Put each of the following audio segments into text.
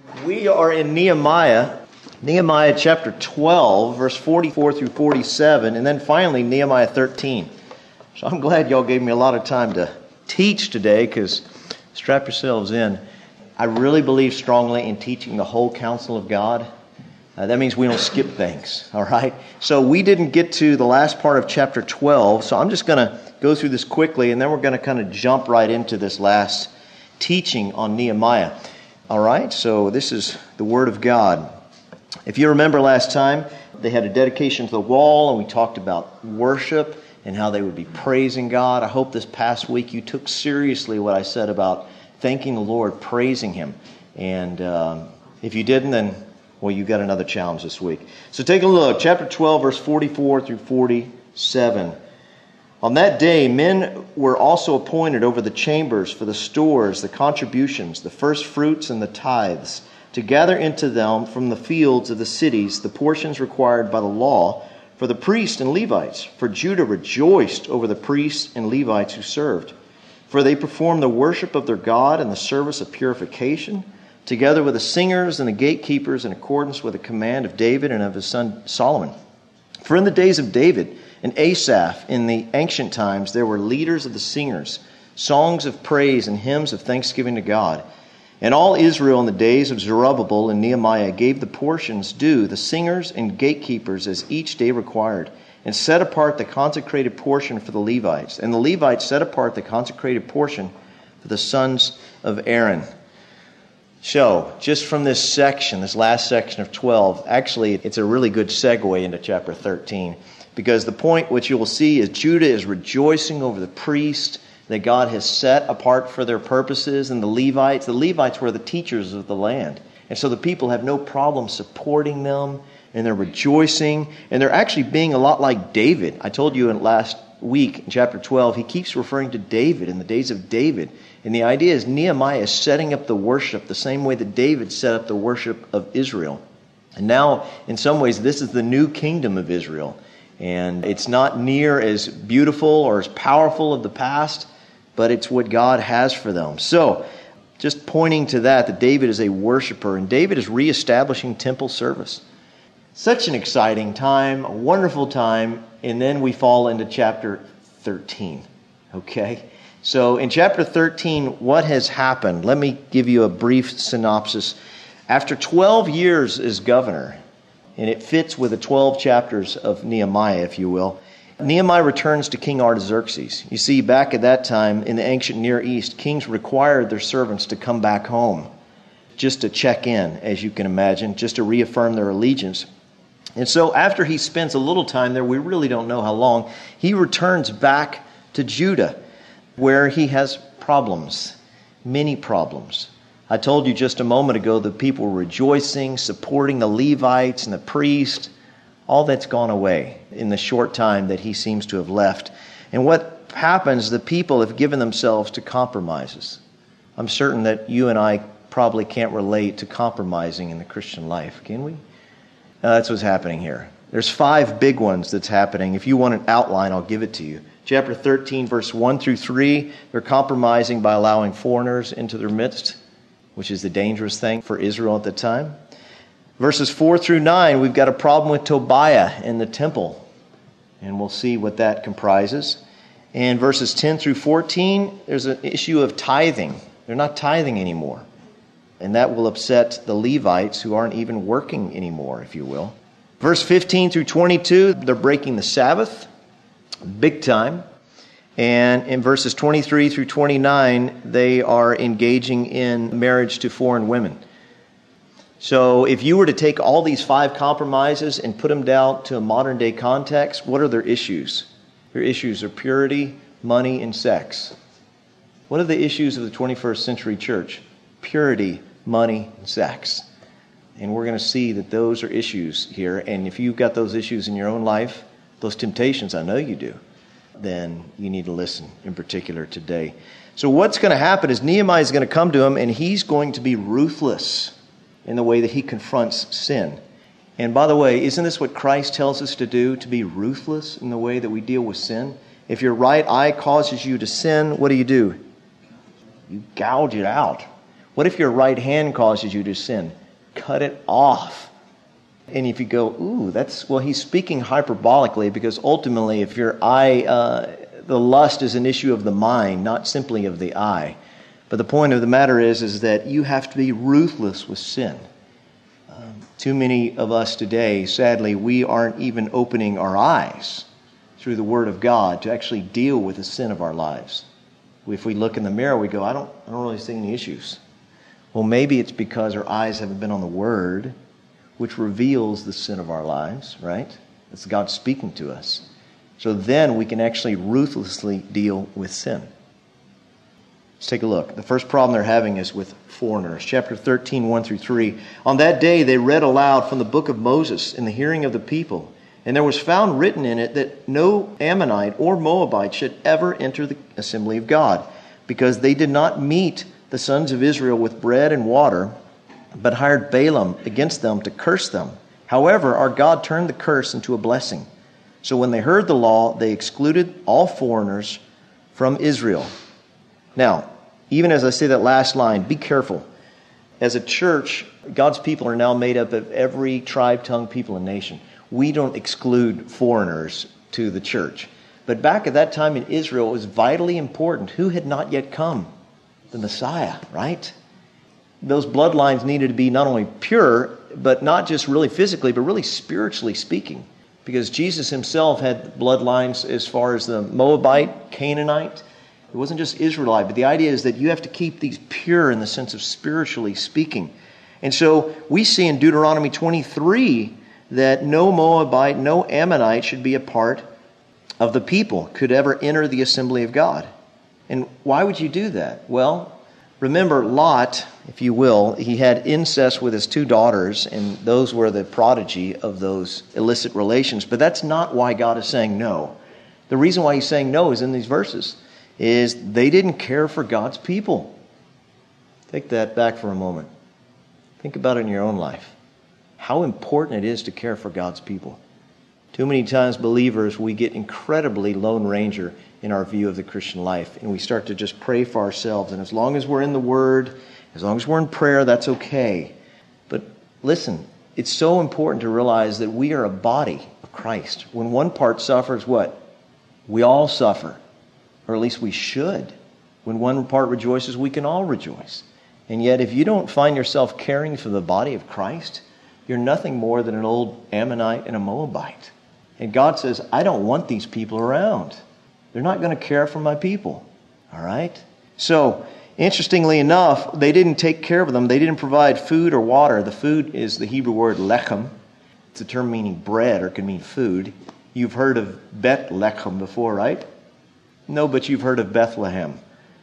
We are in Nehemiah chapter 12, verse 44 through 47, and then finally Nehemiah 13. So I'm glad y'all gave me a lot of time to teach today, because strap yourselves in. I really believe strongly in teaching the whole counsel of God. That means we don't skip things, all right? So we didn't get to the last part of chapter 12, so I'm just going to go through this quickly, and then we're going to kind of jump right into this last teaching on Nehemiah. All right, so this is the Word of God. If you remember last time, they had a dedication to the wall, and we talked about worship and how they would be praising God. I hope this past week you took seriously what I said about thanking the Lord, praising Him. And if you didn't, then, well, you got another challenge this week. So take a look, chapter 12, verse 44 through 47. On that day, men were also appointed over the chambers for the stores, the contributions, the first fruits, and the tithes, to gather into them from the fields of the cities the portions required by the law for the priests and Levites. For Judah rejoiced over the priests and Levites who served. For they performed the worship of their God and the service of purification, together with the singers and the gatekeepers, in accordance with the command of David and of his son Solomon. For in the days of David and Asaph, in the ancient times, there were leaders of the singers, songs of praise and hymns of thanksgiving to God. And all Israel in the days of Zerubbabel and Nehemiah gave the portions due the singers and gatekeepers as each day required, and set apart the consecrated portion for the Levites. And the Levites set apart the consecrated portion for the sons of Aaron. So, just from this section, this last section of 12, actually it's a really good segue into chapter 13. Because the point which you will see is Judah is rejoicing over the priest that God has set apart for their purposes, and the Levites were the teachers of the land. And so the people have no problem supporting them, and they're rejoicing, and they're actually being a lot like David. I told you in last week, in chapter 12, he keeps referring to David in the days of David. And the idea is Nehemiah is setting up the worship the same way that David set up the worship of Israel. And now, in some ways, this is the new kingdom of Israel. And it's not near as beautiful or as powerful of the past, but it's what God has for them. So, just pointing to that David is a worshiper, and David is reestablishing temple service. Such an exciting time, a wonderful time, and then we fall into chapter 13. Okay? So, in chapter 13, what has happened? Let me give you a brief synopsis. After 12 years as governor, and it fits with the 12 chapters of Nehemiah, if you will, Nehemiah returns to King Artaxerxes. You see, back at that time, in the ancient Near East, kings required their servants to come back home just to check in, as you can imagine, just to reaffirm their allegiance. And so after he spends a little time there, we really don't know how long, he returns back to Judah, where he has problems, many problems. I told you just a moment ago the people were rejoicing, supporting the Levites and the priests. All that's gone away in the short time that he seems to have left. And what happens, the people have given themselves to compromises. I'm certain that you and I probably can't relate to compromising in the Christian life, can we? That's what's happening here. There's 5 big ones that's happening. If you want an outline, I'll give it to you. Chapter 13, verse 1 through 3, they're compromising by allowing foreigners into their midst, which is the dangerous thing for Israel at the time. Verses 4 through 9, we've got a problem with Tobiah in the temple, and we'll see what that comprises. And verses 10 through 14, there's an issue of tithing. They're not tithing anymore, and that will upset the Levites, who aren't even working anymore, if you will. Verse 15 through 22, they're breaking the Sabbath, big time. And in verses 23 through 29, they are engaging in marriage to foreign women. So if you were to take all these 5 compromises and put them down to a modern day context, what are their issues? Their issues are purity, money, and sex. What are the issues of the 21st century church? Purity, money, and sex. And we're going to see that those are issues here. And if you've got those issues in your own life, those temptations, I know you do, then you need to listen in particular today. So what's going to happen is Nehemiah is going to come to him, and he's going to be ruthless in the way that he confronts sin. And by the way, isn't this what Christ tells us to do, to be ruthless in the way that we deal with sin? If your right eye causes you to sin, what do? You gouge it out. What if your right hand causes you to sin? Cut it off. And if you go, ooh, he's speaking hyperbolically, because ultimately if your eye, the lust is an issue of the mind, not simply of the eye. But the point of the matter is that you have to be ruthless with sin. Too many of us today, sadly, we aren't even opening our eyes through the Word of God to actually deal with the sin of our lives. If we look in the mirror, we go, I don't really see any issues. Well, maybe it's because our eyes haven't been on the Word, which reveals the sin of our lives, right? It's God speaking to us. So then we can actually ruthlessly deal with sin. Let's take a look. The first problem they're having is with foreigners. Chapter 13, 1 through 3. On that day they read aloud from the book of Moses in the hearing of the people. And there was found written in it that no Ammonite or Moabite should ever enter the assembly of God, because they did not meet the sons of Israel with bread and water, but hired Balaam against them to curse them. However, our God turned the curse into a blessing. So when they heard the law, they excluded all foreigners from Israel. Now, even as I say that last line, be careful. As a church, God's people are now made up of every tribe, tongue, people, and nation. We don't exclude foreigners to the church. But back at that time in Israel, it was vitally important. Who had not yet come? The Messiah, right? Those bloodlines needed to be not only pure, but not just really physically, but really spiritually speaking. Because Jesus himself had bloodlines as far as the Moabite, Canaanite. It wasn't just Israelite, but the idea is that you have to keep these pure in the sense of spiritually speaking. And so we see in Deuteronomy 23 that no Moabite, no Ammonite should be a part of the people, could ever enter the assembly of God. And why would you do that? Well, remember Lot, if you will, he had incest with his two daughters, and those were the prodigy of those illicit relations. But that's not why God is saying no. The reason why he's saying no is in these verses, is they didn't care for God's people. Take that back for a moment. Think about it in your own life. How important it is to care for God's people. Too many times, believers, we get incredibly Lone Ranger in our view of the Christian life, and we start to just pray for ourselves. And as long as we're in the Word, as long as we're in prayer, that's okay. But listen, it's so important to realize that we are a body of Christ. When one part suffers, what? We all suffer. Or at least we should. When one part rejoices, we can all rejoice. And yet, if you don't find yourself caring for the body of Christ, you're nothing more than an old Ammonite and a Moabite. And God says, I don't want these people around. They're not going to care for my people. All right? So, interestingly enough, they didn't take care of them. They didn't provide food or water. The food is the Hebrew word lechem. It's a term meaning bread, or can mean food. You've heard of Bet Lechem before, right? No, but you've heard of Bethlehem.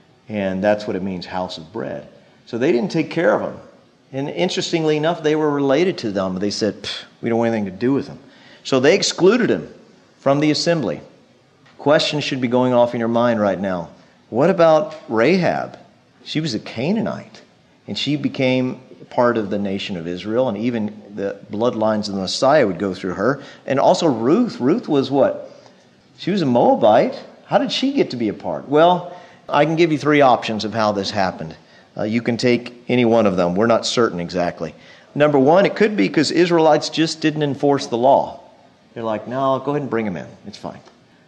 And that's what it means, house of bread. So they didn't take care of them. And interestingly enough, they were related to them. They said, we don't want anything to do with them. So they excluded him from the assembly. Questions should be going off in your mind right now. What about Rahab? She was a Canaanite. And she became part of the nation of Israel. And even the bloodlines of the Messiah would go through her. And also Ruth. Ruth was what? She was a Moabite. How did she get to be a part? Well, I can give you three options of how this happened. You can take any one of them. We're not certain exactly. Number one, it could be because Israelites just didn't enforce the law. They're like, no, go ahead and bring them in. It's fine.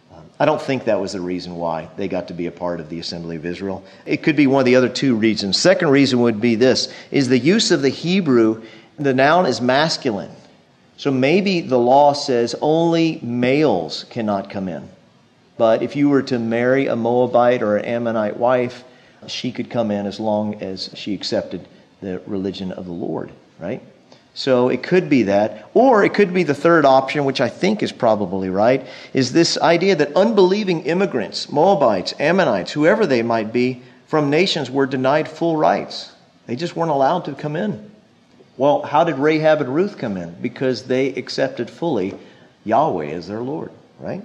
I don't think that was the reason why they got to be a part of the assembly of Israel. It could be one of the other two reasons. Second reason would be this, is the use of the Hebrew, the noun is masculine. So maybe the law says only males cannot come in. But if you were to marry a Moabite or an Ammonite wife, she could come in as long as she accepted the religion of the Lord, right? So it could be that. Or it could be the third option, which I think is probably right, is this idea that unbelieving immigrants, Moabites, Ammonites, whoever they might be, from nations were denied full rights. They just weren't allowed to come in. Well, how did Rahab and Ruth come in? Because they accepted fully Yahweh as their Lord, right?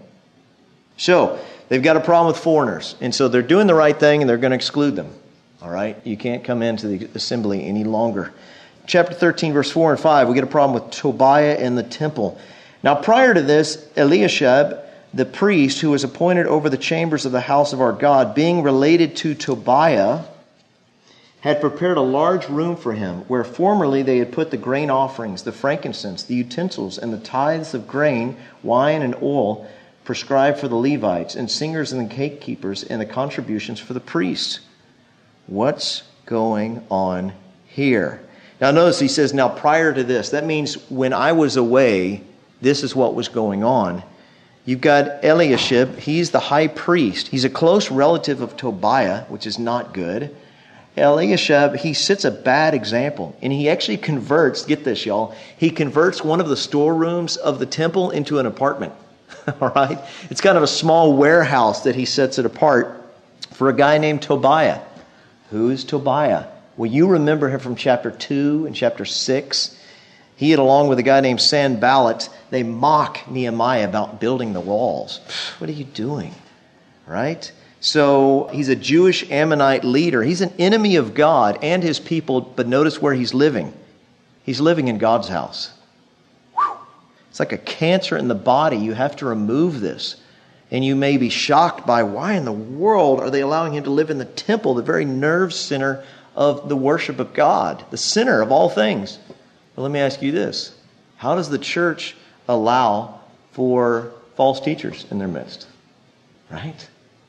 So, they've got a problem with foreigners. And so they're doing the right thing and they're going to exclude them. All right? You can't come into the assembly any longer. Chapter 13, verse 4 and 5, we get a problem with Tobiah and the temple. Now, prior to this, Eliashib, the priest who was appointed over the chambers of the house of our God, being related to Tobiah, had prepared a large room for him, where formerly they had put the grain offerings, the frankincense, the utensils, and the tithes of grain, wine, and oil prescribed for the Levites, and singers and the gatekeepers, and the contributions for the priests. What's going on here? Now notice he says, now prior to this, that means when I was away, this is what was going on. You've got Eliashib, he's the high priest. He's a close relative of Tobiah, which is not good. Eliashib, he sets a bad example, and he actually converts, get this y'all, he converts one of the storerooms of the temple into an apartment. All right? It's kind of a small warehouse that he sets it apart for a guy named Tobiah. Who's Tobiah? Well, you remember him from chapter 2 and chapter 6. He had, along with a guy named Sanballat, they mock Nehemiah about building the walls. What are you doing? Right? So he's a Jewish Ammonite leader. He's an enemy of God and his people, but notice where he's living. He's living in God's house. Whew. It's like a cancer in the body. You have to remove this. And you may be shocked by why in the world are they allowing him to live in the temple, the very nerve center of the worship of God, the center of all things. Well, let me ask you this. How does the church allow for false teachers in their midst? Right?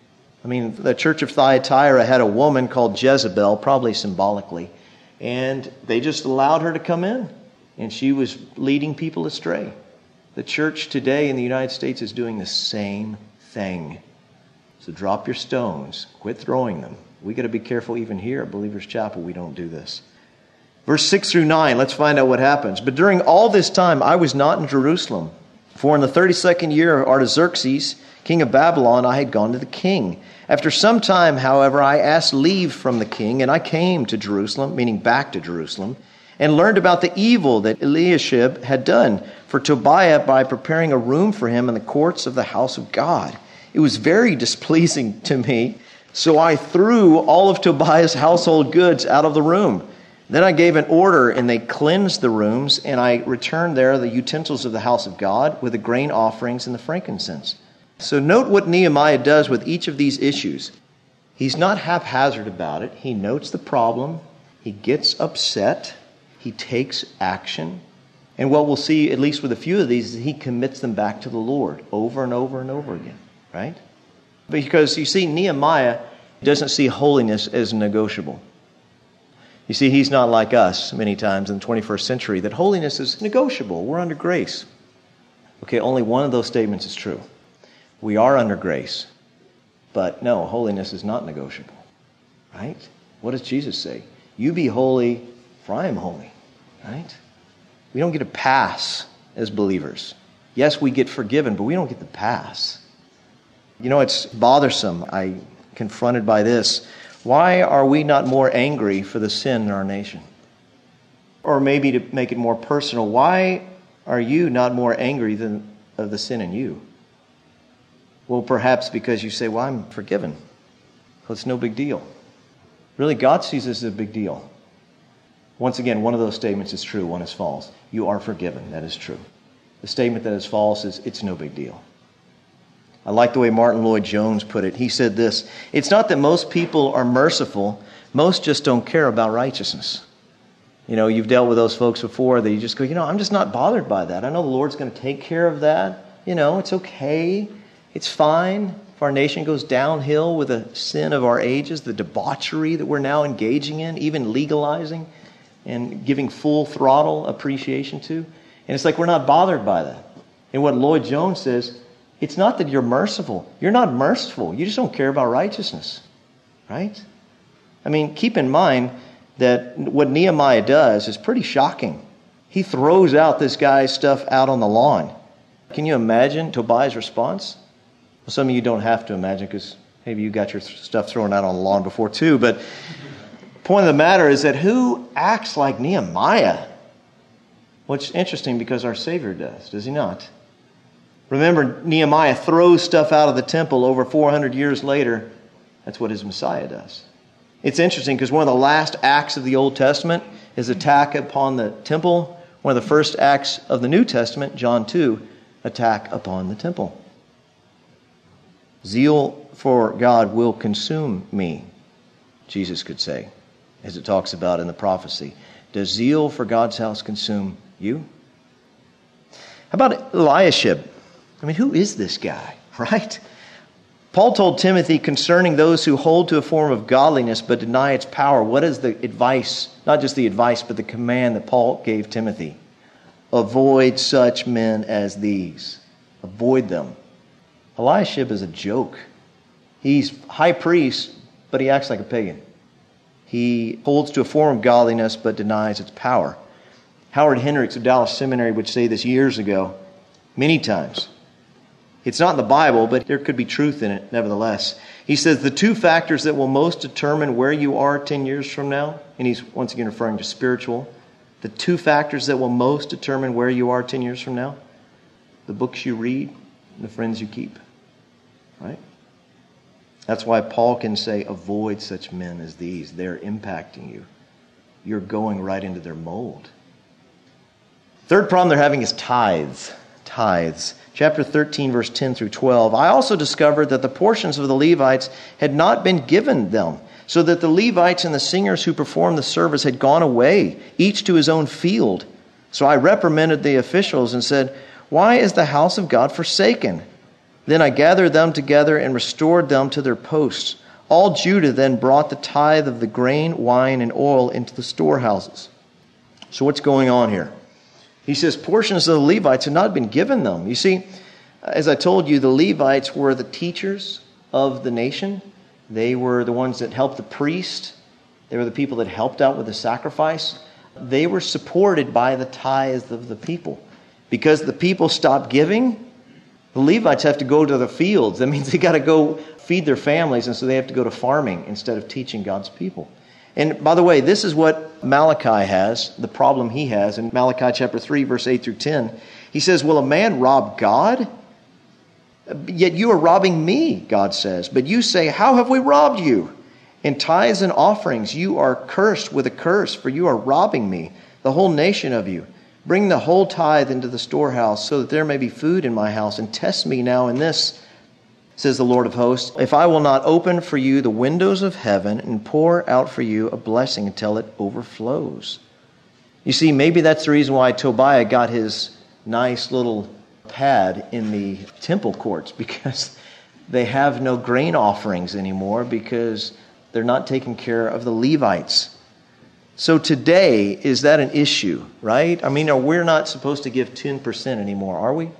I mean, the church of Thyatira had a woman called Jezebel, probably symbolically, and they just allowed her to come in, and she was leading people astray. The church today in the United States is doing the same thing. So drop your stones. Quit throwing them. We got to be careful even here at Believers Chapel. We don't do this. Verse 6 through 9, let's find out what happens. But during all this time, I was not in Jerusalem. For in the 32nd year of Artaxerxes, king of Babylon, I had gone to the king. After some time, however, I asked leave from the king, and I came to Jerusalem, meaning back to Jerusalem, and learned about the evil that Eliashib had done for Tobiah by preparing a room for him in the courts of the house of God. It was very displeasing to me, so I threw all of Tobiah's household goods out of the room. Then I gave an order, and they cleansed the rooms, and I returned there the utensils of the house of God with the grain offerings and the frankincense. So note what Nehemiah does with each of these issues. He's not haphazard about it. He notes the problem. He gets upset. He takes action. And what we'll see, at least with a few of these, is he commits them back to the Lord over and over and over again. Right? Because you see, Nehemiah doesn't see holiness as negotiable. You see, he's not like us many times in the 21st century, that holiness is negotiable. We're under grace. Okay, only one of those statements is true. We are under grace. But no, holiness is not negotiable. Right? What does Jesus say? You be holy, for I am holy. Right? We don't get a pass as believers. Yes, we get forgiven, but we don't get the pass. You know, it's bothersome. I'm confronted by this. Why are we not more angry for the sin in our nation? Or maybe to make it more personal, why are you not more angry than of the sin in you? Well, perhaps because you say, well, I'm forgiven. Well, it's no big deal. Really, God sees this as a big deal. Once again, one of those statements is true, one is false. You are forgiven. That is true. The statement that is false is, it's no big deal. I like the way Martin Lloyd-Jones put it. He said this, it's not that most people are merciful, most just don't care about righteousness. You know, you've dealt with those folks before that you just go, I'm just not bothered by that. I know the Lord's going to take care of that. It's okay. It's fine. If our nation goes downhill with the sin of our ages, the debauchery that we're now engaging in, even legalizing and giving full throttle appreciation to. And it's like we're not bothered by that. And what Lloyd-Jones says, it's not that you're merciful. You're not merciful. You just don't care about righteousness. Right? I mean, keep in mind that what Nehemiah does is pretty shocking. He throws out this guy's stuff out on the lawn. Can you imagine Tobiah's response? Well, some of you don't have to imagine because maybe you got your stuff thrown out on the lawn before too. But the point of the matter is that who acts like Nehemiah? Well, it's interesting because our Savior does he not? Remember, Nehemiah throws stuff out of the temple over 400 years later. That's what his Messiah does. It's interesting because one of the last acts of the Old Testament is attack upon the temple. One of the first acts of the New Testament, John 2, attack upon the temple. Zeal for God will consume me, Jesus could say. as it talks about in the prophecy. Does zeal for God's house consume you? How about Eliashib? I mean, who is this guy, right? Paul told Timothy concerning those who hold to a form of godliness but deny its power. What is the advice, not just the advice, but the command that Paul gave Timothy? Avoid such men as these. Avoid them. Eliashib is a joke. He's high priest, but he acts like a pagan. He holds to a form of godliness but denies its power. Howard Hendricks of Dallas Seminary would say this years ago, many times. It's not in the Bible, but there could be truth in it nevertheless. He says the two factors that will most determine where you are 10 years from now, and he's once again referring to spiritual, the two factors that will most determine where you are 10 years from now, the books you read and the friends you keep. Right? That's why Paul can say, avoid such men as these. They're impacting you. You're going right into their mold. Third problem they're having is tithes. Tithes. Chapter 13, verse 10 through 12. I also discovered that the portions of the Levites had not been given them, so that the Levites and the singers who performed the service had gone away, each to his own field. So I reprimanded the officials and said, why is the house of God forsaken? Then I gathered them together and restored them to their posts. All Judah then brought the tithe of the grain, wine, and oil into the storehouses. So what's going on here? He says portions of the Levites had not been given them. You see, as I told you, the Levites were the teachers of the nation. They were the ones that helped the priest. They were the people that helped out with the sacrifice. They were supported by the tithes of the people. Because the people stopped giving, the Levites have to go to the fields. That means they got to go feed their families, and so they have to go to farming instead of teaching God's people. And by the way, this is what Malachi has, the problem he has in Malachi chapter 3, verse 8 through 10. He says, will a man rob God? Yet you are robbing me, God says. But you say, how have we robbed you? In tithes and offerings you are cursed with a curse, for you are robbing me, the whole nation of you. Bring the whole tithe into the storehouse, so that there may be food in my house, and test me now in this, says the Lord of hosts, if I will not open for you the windows of heaven and pour out for you a blessing until it overflows. You see, maybe that's the reason why Tobiah got his nice little pad in the temple courts, because they have no grain offerings anymore because they're not taking care of the Levites. So today, is that an issue, right? I mean, we're not supposed to give 10% anymore, are we?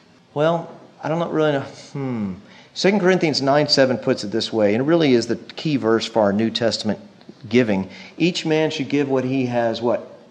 Well, I don't really know. 2 Corinthians 9:7 puts it this way, and it really is the key verse for our New Testament giving. Each man should give what he has,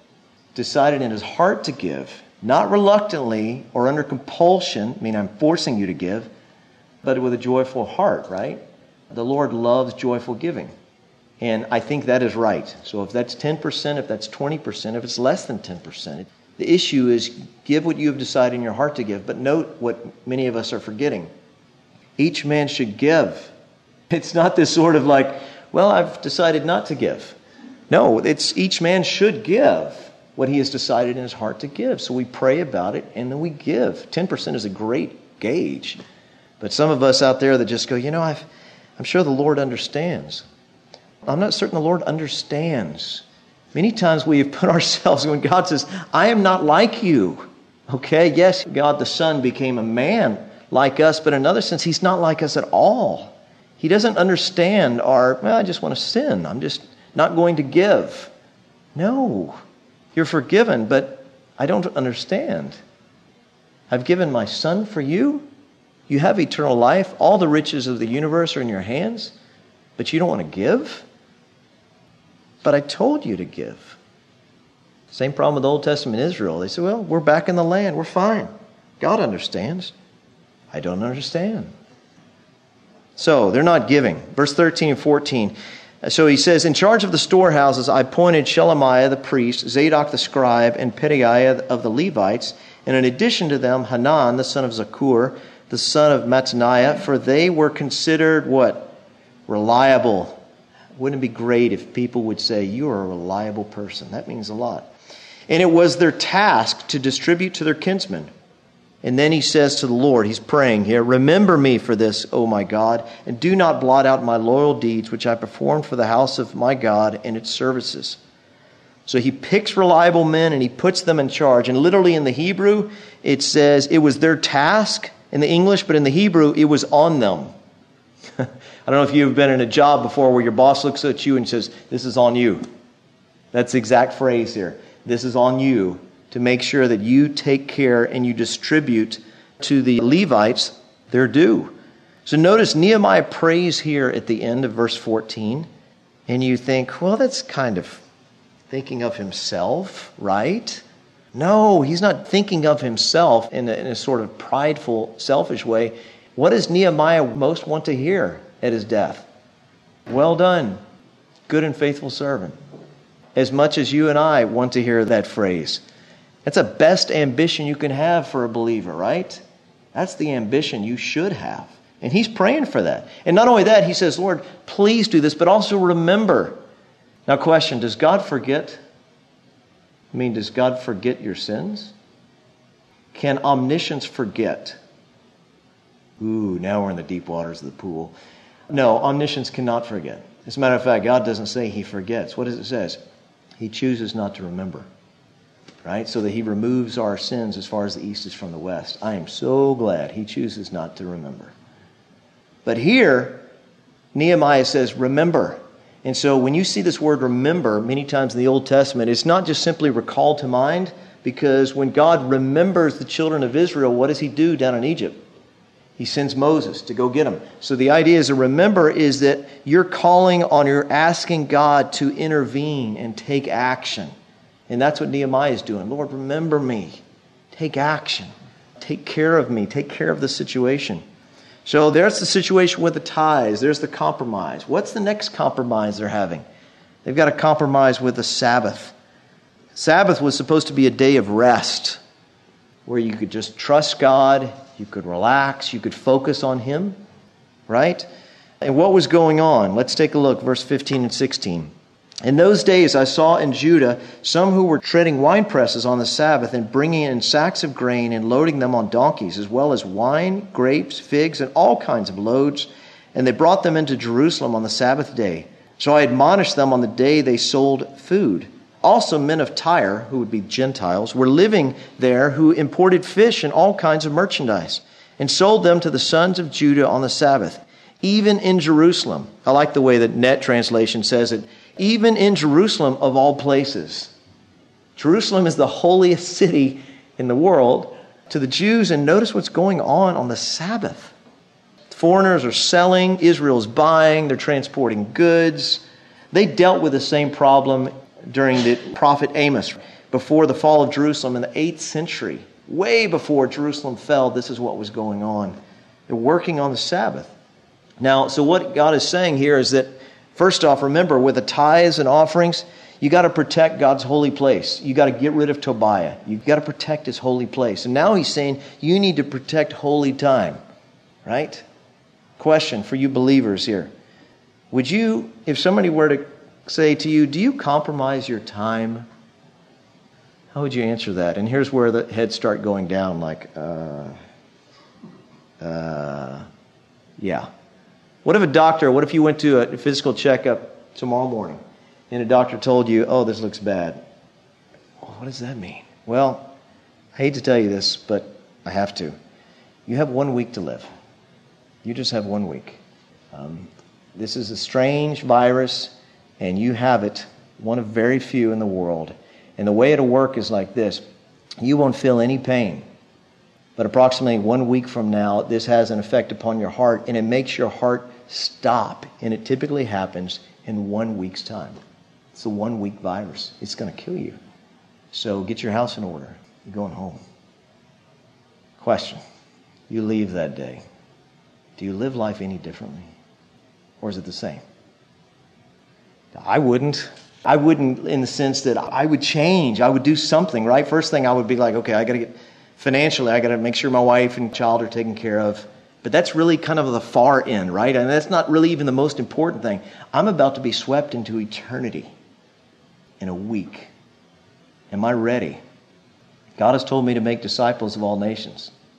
decided in his heart to give, not reluctantly or under compulsion. I mean, I'm forcing you to give, but with a joyful heart, right? The Lord loves joyful giving. And I think that is right. So if that's 10%, if that's 20%, if it's less than 10%, the issue is give what you have decided in your heart to give. But note what many of us are forgetting. Each man should give. It's not this sort of I've decided not to give. No, it's each man should give what he has decided in his heart to give. So we pray about it and then we give. 10% is a great gauge. But some of us out there that just go, I'm sure the Lord understands. I'm not certain the Lord understands. Many times we have put ourselves, when God says, I am not like you. Okay, yes, God the Son became a man like us, but in another sense, he's not like us at all. He doesn't understand I just want to sin. I'm just not going to give. No, you're forgiven, but I don't understand. I've given my Son for you. You have eternal life. All the riches of the universe are in your hands, but you don't want to give? But I told you to give. Same problem with Old Testament Israel. They say, we're back in the land. We're fine. God understands. I don't understand. So they're not giving. Verse 13 and 14. So he says, in charge of the storehouses, I appointed Shelemiah the priest, Zadok the scribe, and Pedaiah of the Levites, and in addition to them, Hanan, the son of Zakur, the son of Mattaniah, for they were considered reliable. Wouldn't it be great if people would say, you are a reliable person? That means a lot. And it was their task to distribute to their kinsmen. And then he says to the Lord, he's praying here, remember me for this, O my God, and do not blot out my loyal deeds, which I performed for the house of my God and its services. So he picks reliable men and he puts them in charge. And literally in the Hebrew, it says it was their task in the English, but in the Hebrew, it was on them. I don't know if you've been in a job before where your boss looks at you and says, this is on you. That's the exact phrase here. This is on you to make sure that you take care and you distribute to the Levites their due. So notice Nehemiah prays here at the end of verse 14. And you think, well, that's kind of thinking of himself, right? No, he's not thinking of himself in a sort of prideful, selfish way. What does Nehemiah most want to hear at his death? Well done, good and faithful servant. As much as you and I want to hear that phrase. That's the best ambition you can have for a believer, right? That's the ambition you should have. And he's praying for that. And not only that, he says, Lord, please do this, but also remember. Now, question, does God forget? I mean, does God forget your sins? Can omniscience forget? Ooh, now we're in the deep waters of the pool. No, omniscience cannot forget. As a matter of fact, God doesn't say he forgets. What does it say? He chooses not to remember. Right? So that he removes our sins as far as the east is from the west. I am so glad he chooses not to remember. But here, Nehemiah says, remember. And so when you see this word remember many times in the Old Testament, it's not just simply recall to mind, because when God remembers the children of Israel, what does he do down in Egypt? He sends Moses to go get them. So the idea is to remember is that you're calling on, you're asking God to intervene and take action. And that's what Nehemiah is doing. Lord, remember me. Take action. Take care of me. Take care of the situation. So there's the situation with the tithes. There's the compromise. What's the next compromise they're having? They've got a compromise with the Sabbath. Sabbath was supposed to be a day of rest where you could just trust God, you could relax, you could focus on him, right? And what was going on? Let's take a look, verse 15 and 16. In those days I saw in Judah some who were treading wine presses on the Sabbath and bringing in sacks of grain and loading them on donkeys, as well as wine, grapes, figs, and all kinds of loads. And they brought them into Jerusalem on the Sabbath day. So I admonished them on the day they sold food. Also men of Tyre, who would be Gentiles, were living there, who imported fish and all kinds of merchandise, and sold them to the sons of Judah on the Sabbath, even in Jerusalem. I like the way that Net Translation says it. Even in Jerusalem of all places. Jerusalem is the holiest city in the world to the Jews. And notice what's going on the Sabbath. Foreigners are selling. Israel's buying. They're transporting goods. They dealt with the same problem during the prophet Amos. Before the fall of Jerusalem in the 8th century. Way before Jerusalem fell, this is what was going on. They're working on the Sabbath. Now, so what God is saying here is that first off, remember, with the tithes and offerings, you got to protect God's holy place. You got to get rid of Tobiah. You got to protect his holy place. And now he's saying you need to protect holy time, right? Question for you believers here. Would you, if somebody were to say to you, do you compromise your time? How would you answer that? And here's where the heads start going down like, yeah. What if you went to a physical checkup tomorrow morning and a doctor told you, oh, this looks bad? Well, what does that mean? Well, I hate to tell you this, but I have to. You have 1 week to live. You just have 1 week. This is a strange virus, and you have it, one of very few in the world. And the way it'll work is like this. You won't feel any pain. But approximately 1 week from now, this has an effect upon your heart, and it makes your heart stop. And it typically happens in 1 week's time. It's a 1 week virus. It's going to kill you. So get your house in order. You're going home. Question. You leave that day. Do you live life any differently? Or is it the same? I wouldn't. I wouldn't in the sense that I would change. I would do something, right? First thing I would be like, okay, I got to get financially, I got to make sure my wife and child are taken care of. But that's really kind of the far end, right? And that's not really even the most important thing. I'm about to be swept into eternity in a week. Am I ready? God has told me to make disciples of all nations.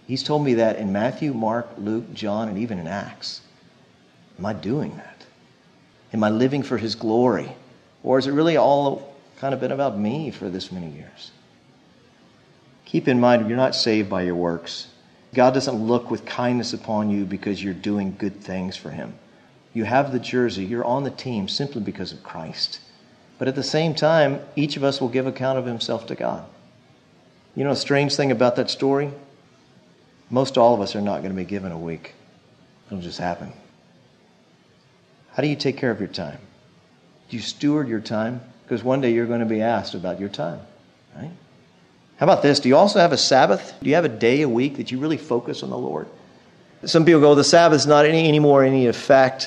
He's told me that in Matthew, Mark, Luke, John, and even in Acts. Am I doing that? Am I living for His glory? Or has it really all kind of been about me for this many years? Keep in mind, you're not saved by your works. God doesn't look with kindness upon you because you're doing good things for Him. You have the jersey. You're on the team simply because of Christ. But at the same time, each of us will give account of himself to God. You know a strange thing about that story? Most all of us are not going to be given a week. It'll just happen. How do you take care of your time? Do you steward your time? Because one day you're going to be asked about your time, right? How about this? Do you also have a Sabbath? Do you have a day a week that you really focus on the Lord? Some people go, the Sabbath's not anymore any effect.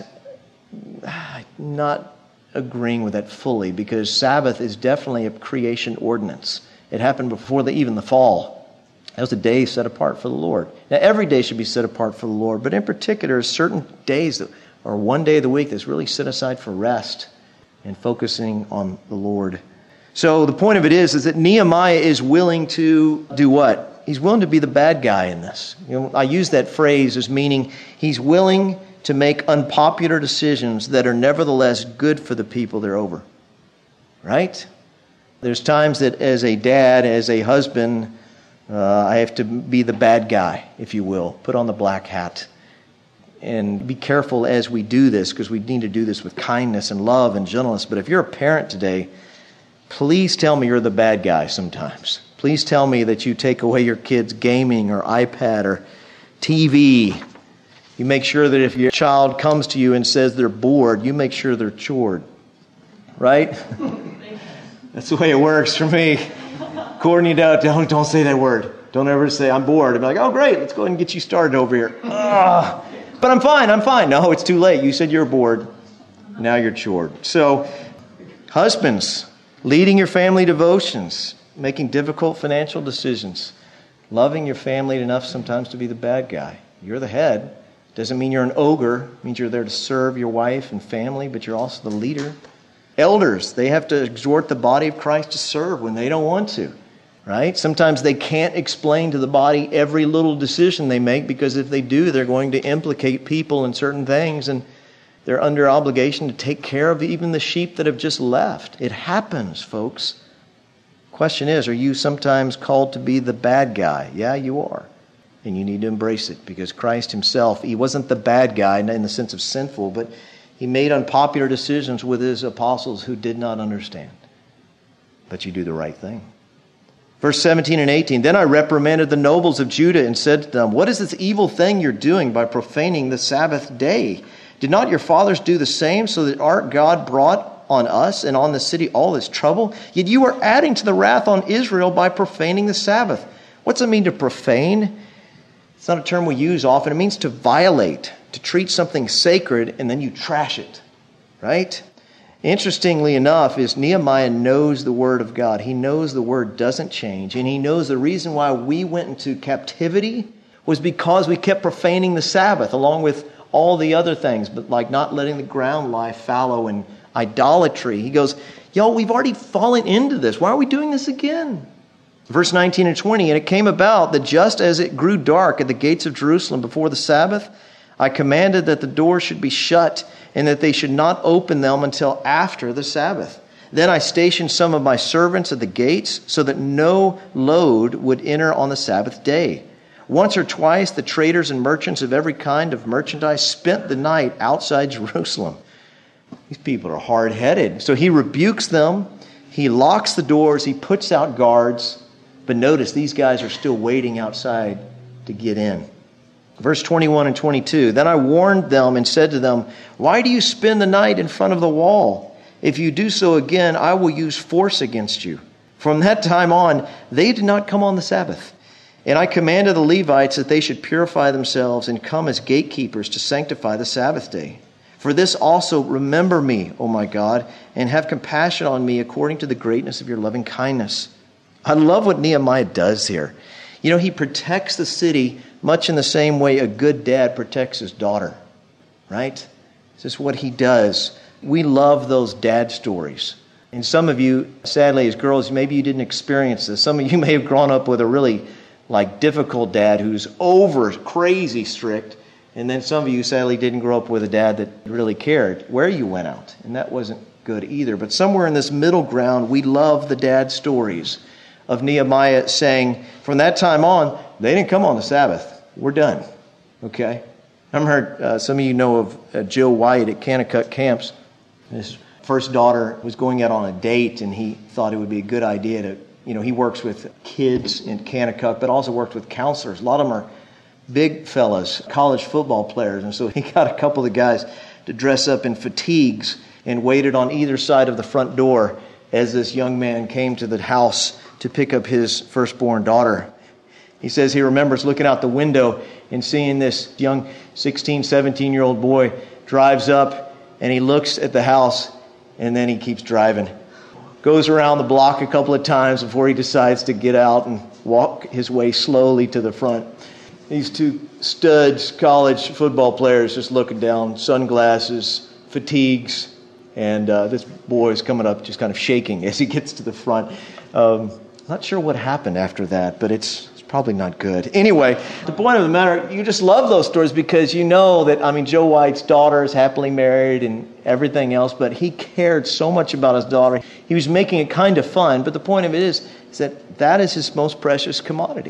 Not agreeing with that fully, because Sabbath is definitely a creation ordinance. It happened before even the fall. That was a day set apart for the Lord. Now, every day should be set apart for the Lord, but in particular, certain days or one day of the week that's really set aside for rest and focusing on the Lord. So the point of it is that Nehemiah is willing to do what? He's willing to be the bad guy in this. You know, I use that phrase as meaning he's willing to make unpopular decisions that are nevertheless good for the people they're over. Right? There's times that as a dad, as a husband, I have to be the bad guy, if you will. Put on the black hat. And be careful as we do this, because we need to do this with kindness and love and gentleness. But if you're a parent today, please tell me you're the bad guy sometimes. Please tell me that you take away your kids' gaming or iPad or TV. You make sure that if your child comes to you and says they're bored, you make sure they're chored. Right? That's the way it works for me. Courtney, don't say that word. Don't ever say, I'm bored. I'm like, oh, great, let's go ahead and get you started over here. But I'm fine. No, it's too late. You said you're bored. Now you're chored. So, husbands, leading your family devotions, making difficult financial decisions, loving your family enough sometimes to be the bad guy. You're the head. Doesn't mean you're an ogre. It means you're there to serve your wife and family, but you're also the leader. Elders, they have to exhort the body of Christ to serve when they don't want to, right? Sometimes they can't explain to the body every little decision they make, because if they do, they're going to implicate people in certain things, and they're under obligation to take care of even the sheep that have just left. It happens, folks. Question is, are you sometimes called to be the bad guy? Yeah, you are. And you need to embrace it, because Christ himself, he wasn't the bad guy in the sense of sinful, but he made unpopular decisions with his apostles who did not understand. But you do the right thing. Verse 17 and 18, then I reprimanded the nobles of Judah and said to them, what is this evil thing you're doing by profaning the Sabbath day? Did not your fathers do the same, so that our God brought on us and on the city all this trouble? Yet you are adding to the wrath on Israel by profaning the Sabbath. What's it mean to profane? It's not a term we use often. It means to violate, to treat something sacred and then you trash it, right? Interestingly enough, is Nehemiah knows the Word of God. He knows the Word doesn't change, and he knows the reason why we went into captivity was because we kept profaning the Sabbath along with all the other things, but like not letting the ground lie fallow and idolatry. He goes, yo, we've already fallen into this. Why are we doing this again? Verse 19 and 20, and it came about that just as it grew dark at the gates of Jerusalem before the Sabbath, I commanded that the doors should be shut and that they should not open them until after the Sabbath. Then I stationed some of my servants at the gates so that no load would enter on the Sabbath day. Once or twice the traders and merchants of every kind of merchandise spent the night outside Jerusalem. These people are hard-headed. So he rebukes them. He locks the doors. He puts out guards. But notice, these guys are still waiting outside to get in. Verse 21 and 22, then I warned them and said to them, why do you spend the night in front of the wall? If you do so again, I will use force against you. From that time on, they did not come on the Sabbath. And I commanded the Levites that they should purify themselves and come as gatekeepers to sanctify the Sabbath day. For this also remember me, O my God, and have compassion on me according to the greatness of your loving kindness. I love what Nehemiah does here. You know, he protects the city much in the same way a good dad protects his daughter, right? This is what he does. We love those dad stories. And some of you, sadly, as girls, maybe you didn't experience this. Some of you may have grown up with a really like difficult dad who's over crazy strict. And then some of you sadly didn't grow up with a dad that really cared where you went out. And that wasn't good either. But somewhere in this middle ground, we love the dad stories of Nehemiah saying, from that time on, they didn't come on the Sabbath. We're done. Okay? I've heard some of you know of Joe White at Kanakuk Camps. His first daughter was going out on a date, and he thought it would be a good idea to, he works with kids in Kanakuk, but also worked with counselors. A lot of them are big fellas, college football players. And so he got a couple of the guys to dress up in fatigues and waited on either side of the front door as this young man came to the house to pick up his firstborn daughter. He says he remembers looking out the window and seeing this young 16, 17-year-old boy drives up, and he looks at the house, and then he keeps driving. Goes around the block a couple of times before he decides to get out and walk his way slowly to the front. These two studs, college football players, just looking down, sunglasses, fatigues, and this boy is coming up just kind of shaking as he gets to the front. Not sure what happened after that, but it's probably not good. Anyway, the point of the matter, you just love those stories because you know that, Joe White's daughter is happily married and everything else, but he cared so much about his daughter. He was making it kind of fun, but the point of it is that is his most precious commodity.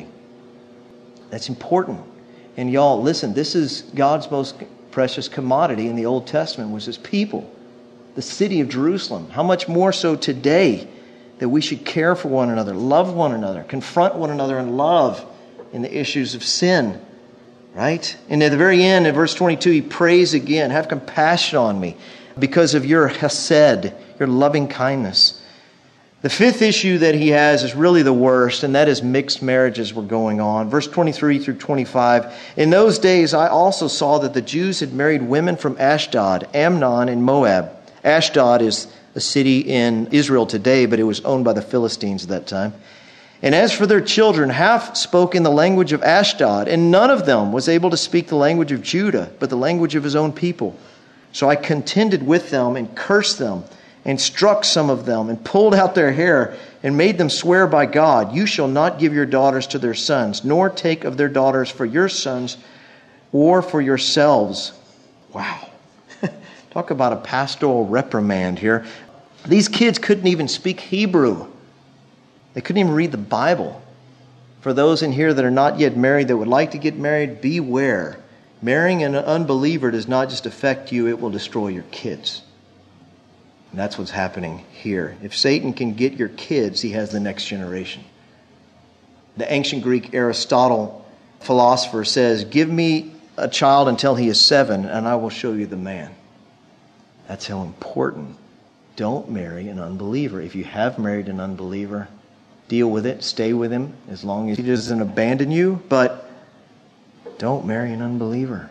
That's important. And y'all, listen, this is God's most precious commodity in the Old Testament was his people, the city of Jerusalem. How much more so today that we should care for one another, love one another, confront one another in love in the issues of sin, right? And at the very end, in verse 22, he prays again, have compassion on me because of your hesed, your loving kindness. The fifth issue that he has is really the worst, and that is mixed marriages were going on. Verse 23 through 25, in those days I also saw that the Jews had married women from Ashdod, Ammon, and Moab. Ashdod is a city in Israel today, but it was owned by the Philistines at that time. And as for their children, half spoke in the language of Ashdod, and none of them was able to speak the language of Judah, but the language of his own people. So I contended with them and cursed them, and struck some of them, and pulled out their hair, and made them swear by God, you shall not give your daughters to their sons, nor take of their daughters for your sons, or for yourselves. Wow. Talk about a pastoral reprimand here. These kids couldn't even speak Hebrew. They couldn't even read the Bible. For those in here that are not yet married, that would like to get married, beware. Marrying an unbeliever does not just affect you, it will destroy your kids. And that's what's happening here. If Satan can get your kids, he has the next generation. The ancient Greek Aristotle philosopher says, give me a child until he is 7, and I will show you the man. That's how important. Don't marry an unbeliever. If you have married an unbeliever, deal with it. Stay with him as long as he doesn't abandon you. But don't marry an unbeliever.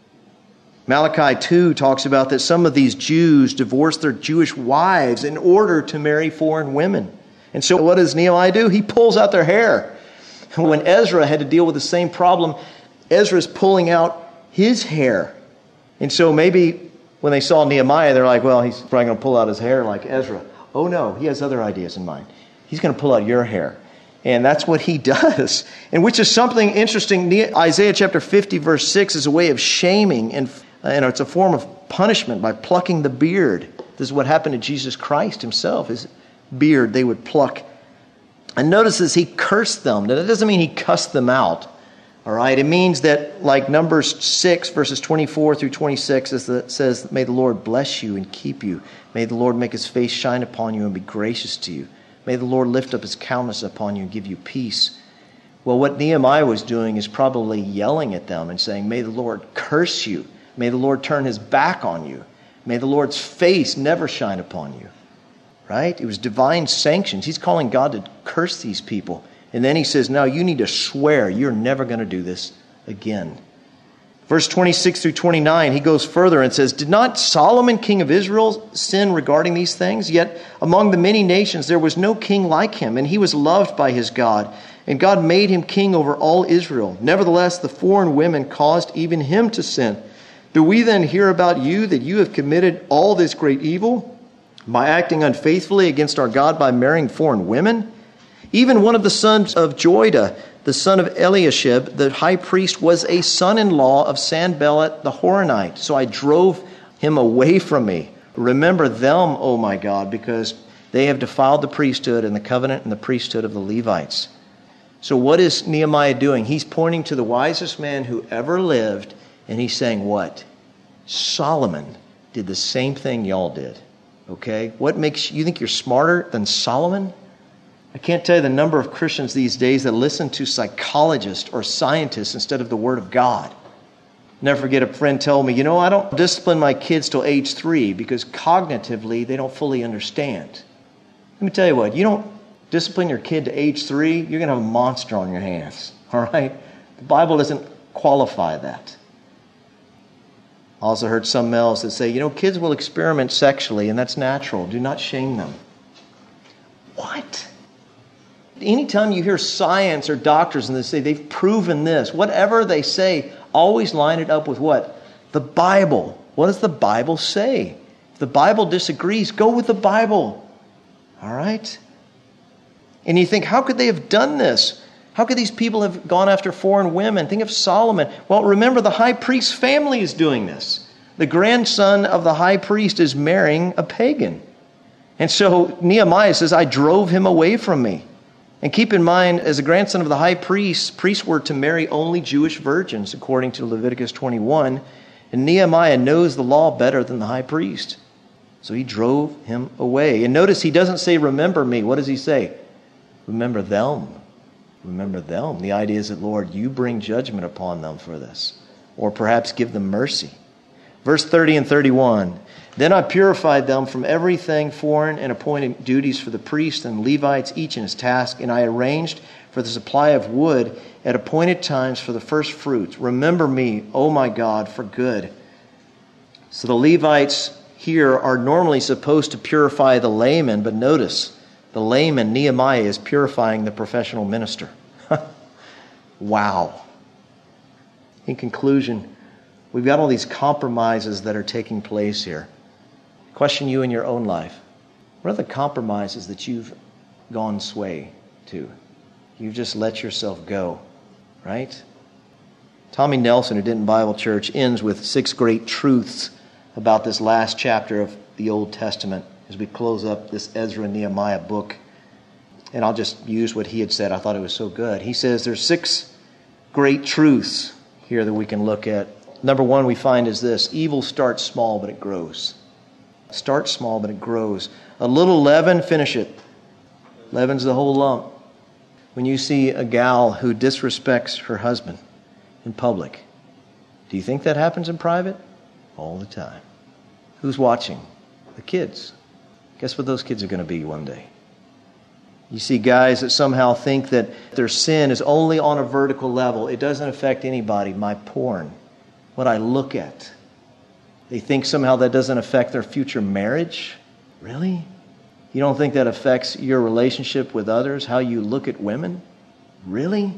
Malachi 2 talks about that some of these Jews divorced their Jewish wives in order to marry foreign women. And so what does Nehemiah do? He pulls out their hair. When Ezra had to deal with the same problem, Ezra's pulling out his hair. And so maybe when they saw Nehemiah, they're like, well, he's probably going to pull out his hair like Ezra. Oh no, he has other ideas in mind. He's going to pull out your hair. And that's what he does. And which is something interesting. Isaiah chapter 50 verse 6 is a way of shaming, and it's a form of punishment by plucking the beard. This is what happened to Jesus Christ himself. His beard they would pluck. And notice this, he cursed them. Now, that doesn't mean he cussed them out. All right, it means that, like Numbers 6, verses 24 through 26, it says, may the Lord bless you and keep you. May the Lord make his face shine upon you and be gracious to you. May the Lord lift up his countenance upon you and give you peace. Well, what Nehemiah was doing is probably yelling at them and saying, may the Lord curse you. May the Lord turn his back on you. May the Lord's face never shine upon you. Right? It was divine sanctions. He's calling God to curse these people. And then he says, now you need to swear you're never going to do this again. Verse 26 through 29, he goes further and says, did not Solomon, king of Israel, sin regarding these things? Yet among the many nations there was no king like him, and he was loved by his God. And God made him king over all Israel. Nevertheless, the foreign women caused even him to sin. Do we then hear about you that you have committed all this great evil by acting unfaithfully against our God by marrying foreign women? Even one of the sons of Joiada, the son of Eliashib, the high priest, was a son-in-law of Sanballat the Horonite. So I drove him away from me. Remember them, O my God, because they have defiled the priesthood and the covenant and the priesthood of the Levites. So what is Nehemiah doing? He's pointing to the wisest man who ever lived, and he's saying what? Solomon did the same thing y'all did. Okay? What makes you think you're smarter than Solomon? I can't tell you the number of Christians these days that listen to psychologists or scientists instead of the Word of God. Never forget a friend told me, I don't discipline my kids till age 3 because cognitively they don't fully understand. Let me tell you what, you don't discipline your kid to age 3, you're going to have a monster on your hands. All right? The Bible doesn't qualify that. I also heard some males that say, kids will experiment sexually and that's natural. Do not shame them. What? Anytime you hear science or doctors and they say they've proven this, whatever they say, always line it up with what? The Bible. What does the Bible say? If the Bible disagrees, go with the Bible. All right? And you think, how could they have done this? How could these people have gone after foreign women? Think of Solomon. Well, remember, the high priest's family is doing this. The grandson of the high priest is marrying a pagan. And so Nehemiah says, I drove him away from me. And keep in mind, as a grandson of the high priest, priests were to marry only Jewish virgins, according to Leviticus 21. And Nehemiah knows the law better than the high priest. So he drove him away. And notice he doesn't say, remember me. What does he say? Remember them. Remember them. The idea is that, Lord, you bring judgment upon them for this. Or perhaps give them mercy. Verse 30 and 31. Then I purified them from everything foreign and appointed duties for the priests and Levites, each in his task. And I arranged for the supply of wood at appointed times for the first fruits. Remember me, O my God, for good. So the Levites here are normally supposed to purify the layman, but notice, the layman, Nehemiah, is purifying the professional minister. Wow. In conclusion, we've got all these compromises that are taking place here. Question you in your own life. What are the compromises that you've gone sway to? You've just let yourself go, right? Tommy Nelson, who did in Bible Church, ends with 6 great truths about this last chapter of the Old Testament as we close up this Ezra and Nehemiah book. And I'll just use what he had said. I thought it was so good. He says there's 6 great truths here that we can look at. Number 1 we find is this: evil starts small, but it grows. Start small, but it grows. A little leaven, finish it. Leaven's the whole lump. When you see a gal who disrespects her husband in public, do you think that happens in private? All the time. Who's watching? The kids. Guess what those kids are going to be one day? You see guys that somehow think that their sin is only on a vertical level. It doesn't affect anybody. My porn, what I look at. They think somehow that doesn't affect their future marriage. Really? You don't think that affects your relationship with others, how you look at women? Really?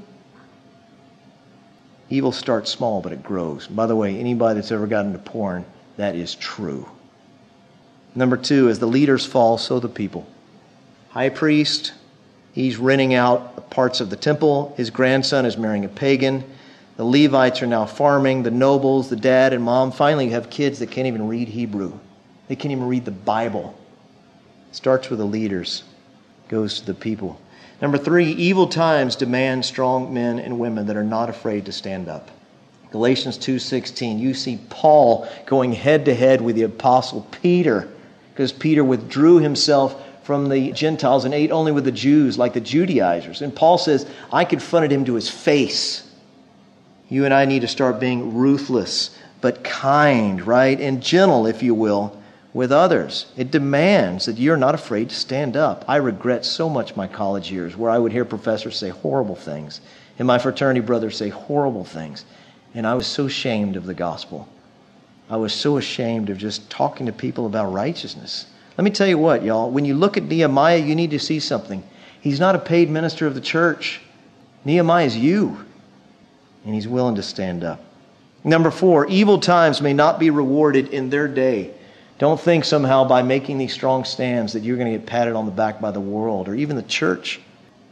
Evil starts small, but it grows. By the way, anybody that's ever gotten into porn, that is true. Number 2, as the leaders fall, so the people. High priest, he's renting out parts of the temple. His grandson is marrying a pagan. The Levites are now farming. The nobles, the dad and mom, finally you have kids that can't even read Hebrew. They can't even read the Bible. It starts with the leaders, goes to the people. Number 3, evil times demand strong men and women that are not afraid to stand up. Galatians 2:16, you see Paul going head to head with the apostle Peter, because Peter withdrew himself from the Gentiles and ate only with the Jews, like the Judaizers. And Paul says, I confronted him to his face. You and I need to start being ruthless, but kind, right? And gentle, if you will, with others. It demands that you're not afraid to stand up. I regret so much my college years where I would hear professors say horrible things and my fraternity brothers say horrible things. And I was so ashamed of the gospel. I was so ashamed of just talking to people about righteousness. Let me tell you what, y'all. When you look at Nehemiah, you need to see something. He's not a paid minister of the church. Nehemiah is you. And he's willing to stand up. Number 4, evil times may not be rewarded in their day. Don't think somehow by making these strong stands that you're going to get patted on the back by the world or even the church.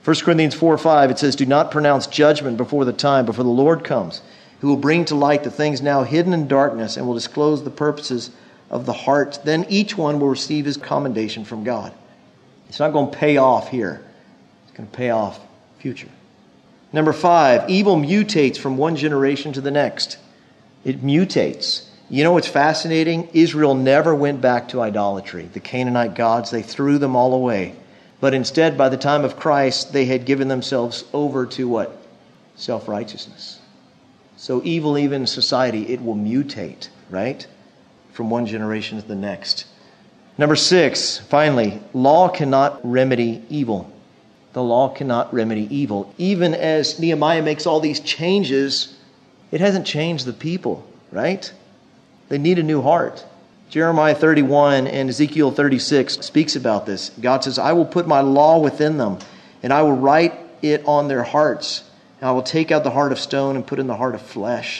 1 Corinthians 4:5, it says, "Do not pronounce judgment before the time, before the Lord comes, who will bring to light the things now hidden in darkness and will disclose the purposes of the heart. Then each one will receive his commendation from God." It's not going to pay off here. It's going to pay off future. Number 5, evil mutates from one generation to the next. It mutates. You know what's fascinating? Israel never went back to idolatry. The Canaanite gods, they threw them all away. But instead, by the time of Christ, they had given themselves over to what? Self-righteousness. So evil, even in society, it will mutate, right? From one generation to the next. Number 6, finally, law cannot remedy evil. The law cannot remedy evil. Even as Nehemiah makes all these changes, it hasn't changed the people, right? They need a new heart. Jeremiah 31 and Ezekiel 36 speaks about this. God says, "I will put my law within them, and I will write it on their hearts. And I will take out the heart of stone and put in the heart of flesh."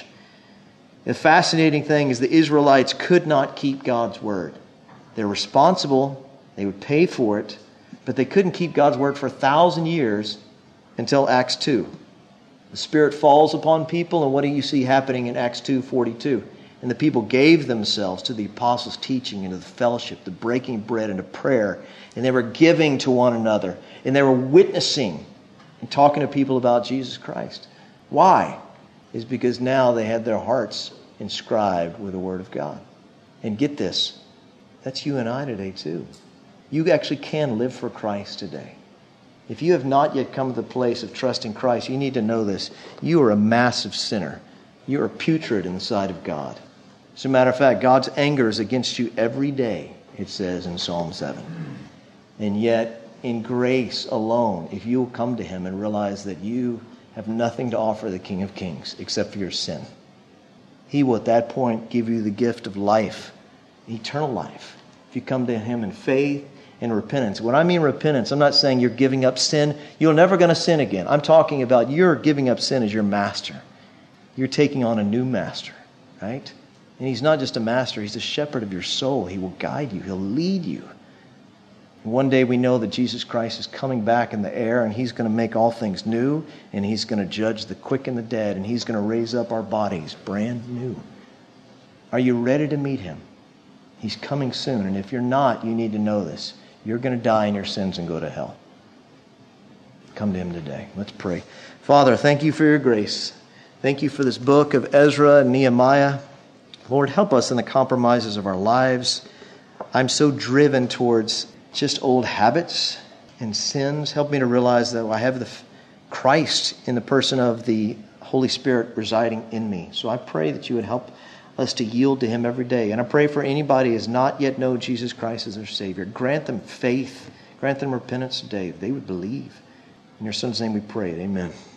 The fascinating thing is the Israelites could not keep God's word. They're responsible. They would pay for it. But they couldn't keep God's word for 1,000 years until Acts 2. The Spirit falls upon people, and what do you see happening in Acts 2:42? And the people gave themselves to the apostles' teaching and to the fellowship, the breaking bread and to prayer. And they were giving to one another. And they were witnessing and talking to people about Jesus Christ. Why? It's because now they had their hearts inscribed with the Word of God. And get this, that's you and I today too. You actually can live for Christ today. If you have not yet come to the place of trusting Christ, you need to know this. You are a massive sinner. You are putrid in the sight of God. As a matter of fact, God's anger is against you every day, it says in Psalm 7. And yet, in grace alone, if you will come to Him and realize that you have nothing to offer the King of Kings except for your sin, He will at that point give you the gift of life, eternal life. If you come to Him in faith and repentance. When I mean repentance, I'm not saying you're giving up sin. You're never going to sin again. I'm talking about you're giving up sin as your master. You're taking on a new master, right? And He's not just a master, He's the shepherd of your soul. He will guide you. He'll lead you. And one day we know that Jesus Christ is coming back in the air, and He's going to make all things new, and He's going to judge the quick and the dead, and He's going to raise up our bodies brand new. Are you ready to meet Him? He's coming soon, and if you're not, you need to know this. You're going to die in your sins and go to hell. Come to Him today. Let's pray. Father, thank You for Your grace. Thank You for this book of Ezra and Nehemiah. Lord, help us in the compromises of our lives. I'm so driven towards just old habits and sins. Help me to realize that I have the Christ in the person of the Holy Spirit residing in me. So I pray that You would help us to yield to Him every day. And I pray for anybody who has not yet known Jesus Christ as their Savior. Grant them faith. Grant them repentance today. They would believe. In Your Son's name we pray. Amen.